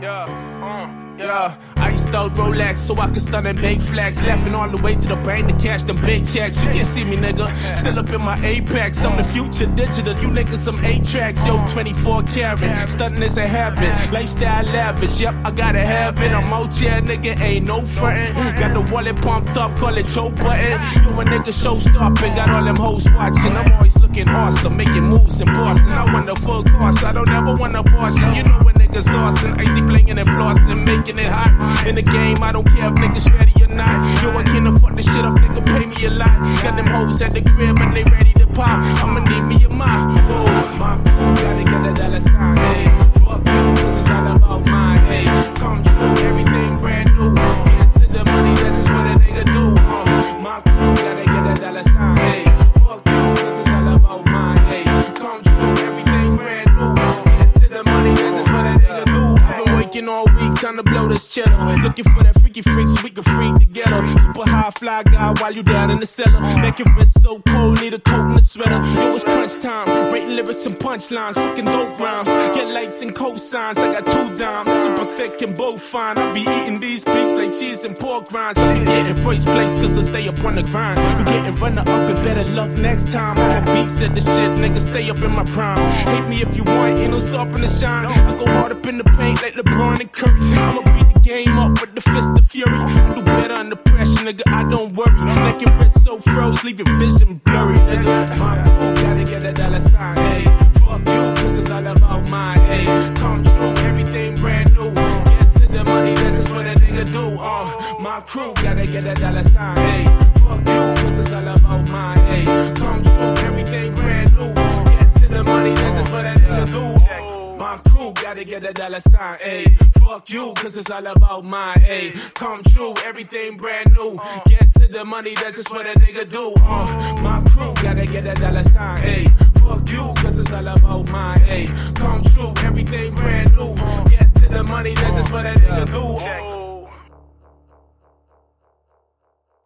Yeah, iced out Rolex so I can stun and bake flags. Laughing all the way to the bank to cash them big checks. You can't see me, nigga. Still up in my Apex. I'm the future digital. You niggas some 8 tracks. Yo, 24 karat. Stunting is a habit. Lifestyle lavish. Yep, I gotta have it. I'm out here, nigga. Ain't no frontin'. Got the wallet pumped up. Call it Joe Button. You a nigga show stopping. Got all them hoes watching. I'm always looking awesome. Making moves in Boston. I want the full cost. I don't ever want a portion. You know when niggas awesome. Icy blingin' and flossin'. Making it hot. In the game, I don't care if niggas ready or not. Yo, I can't fuck this shit up, nigga, pay me a lot. Got them hoes at the crib and they ready to pop. I'ma need me a mile. Whoa, my crew gotta get a dollar sign, ayy. Fuck you, cause it's all about mine, ayy. Come true, everything brand new. Get to the money, that's just what a nigga do. My crew gotta get a dollar sign, ayy. Fuck you, cause it's all about mine, ayy. Come true, everything brand new. Get to the money, that's just what a nigga do. I've been waking all week, time to blow this cheddar. Looking for that freaky freak so we can freak together. Super high fly guy while you down in the cellar. Making wrist so cold, need a coat and a sweater. It was crunch time, writing lyrics and punchlines, fucking dope rhymes. Get lights and cosigns, I got 2 dimes. Super thick and both fine. I be eating these beats like cheese and pork rinds. I be getting first place cause I stay up on the grind. You getting runner up and better luck next time. I'm a beast at the shit, nigga, stay up in my prime. Hate me if you want, ain't no stopping to shine. I go hard up in the paint like LeBron and Curry. I'ma beat the game up with the fist of fury. I do better under pressure, nigga, I don't worry. Neck and wrist so froze, leave your vision blurry, nigga. My crew gotta get a dollar sign, ayy. Fuck you, cause it's all about mine, ayy. Come true, everything brand new. Get to the money, that's just what a nigga do. My crew gotta get a dollar sign, ayy. Fuck you, cause it's all about mine, ayy. Come true, everything brand new. Get to the money, that's just what a nigga do. My crew gotta get a dollar sign, ayy. Fuck you, cause it's all about mine, ayy. Come true, everything brand new. Get to the money, that's just what a nigga do. My crew gotta get a dollar sign, ayy. Fuck you, cause it's all about mine, ayy. Come true, everything brand new. Get to the money, that's just what a nigga do.